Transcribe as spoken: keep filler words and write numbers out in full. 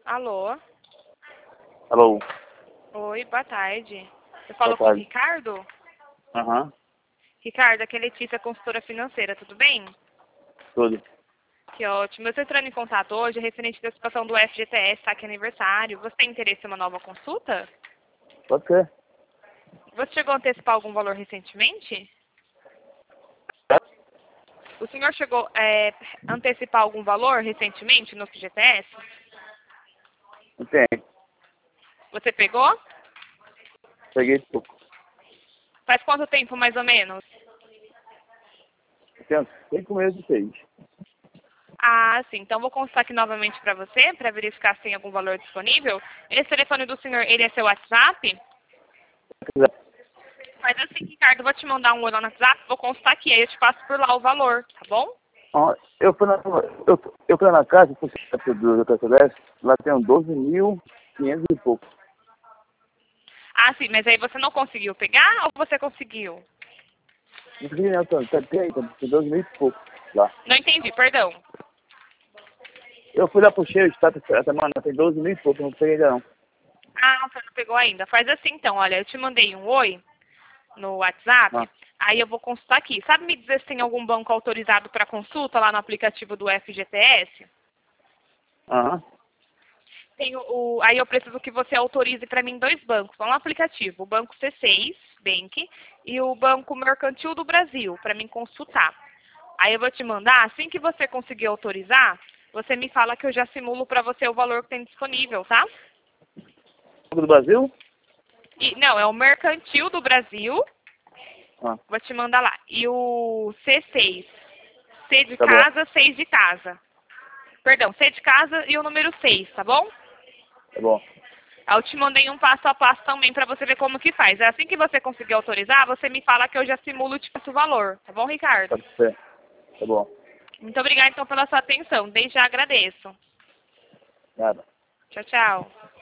Alô? Alô? Oi, boa tarde. Você Boa falou com o tarde. Ricardo? Aham, Ricardo, aqui é Letícia, consultora financeira, tudo bem? tudo. Que ótimo. Eu estou entrando em contato hoje referente à situação do F G T S, tá? Que é aniversário. Você tem interesse em uma nova consulta? Pode ser. Você chegou a antecipar algum valor recentemente? O senhor chegou a antecipar algum valor recentemente no F G T S? Não tem. Você pegou? Peguei pouco. Faz quanto tempo, mais ou menos? Tem uns cinco meses de seis. Ah, sim. Então vou consultar aqui novamente para você, para verificar se tem algum valor disponível. Esse telefone do senhor, ele é seu WhatsApp? Faz assim, Ricardo, eu vou te mandar um oi lá no WhatsApp, vou consultar aqui, aí eu te passo por lá o valor, tá bom? Ó, eu fui na, eu, eu fui na casa, fui do J C dez, lá tem uns doze mil e quinhentos e pouco. Ah, sim, mas aí você não conseguiu pegar ou você conseguiu? Não consegui não, Tony. Tá, tem, tem doze mil e pouco lá. Não entendi, perdão. Eu fui lá pro cheio de estado essa semana, tem doze mil e pouco, não peguei ainda não. Ah, você não pegou ainda. Faz assim então, olha, eu te mandei um oi no WhatsApp, Ah, aí eu vou consultar aqui. Sabe me dizer se tem algum banco autorizado para consulta lá no aplicativo do F G T S? aham, Tem o, o- aí eu preciso que você autorize para mim dois bancos, lá no aplicativo, o Banco C seis Bank e o Banco Mercantil do Brasil, para mim consultar. Aí eu vou te mandar, assim que você conseguir autorizar, você me fala que eu já simulo para você o valor que tem disponível, tá? Banco do Brasil? E, não, é o Mercantil do Brasil, Ah, vou te mandar lá. E o C seis, C de tá bom, casa, seis de casa. Perdão, C de casa e o número seis, tá bom? tá bom. Aí eu te mandei um passo a passo também para você ver como que faz. Assim que você conseguir autorizar, você me fala que eu já simulo tipo o valor. Tá bom, Ricardo? Pode ser, tá bom. Muito obrigada então pela sua atenção. Desde já agradeço. Nada. Tchau, tchau.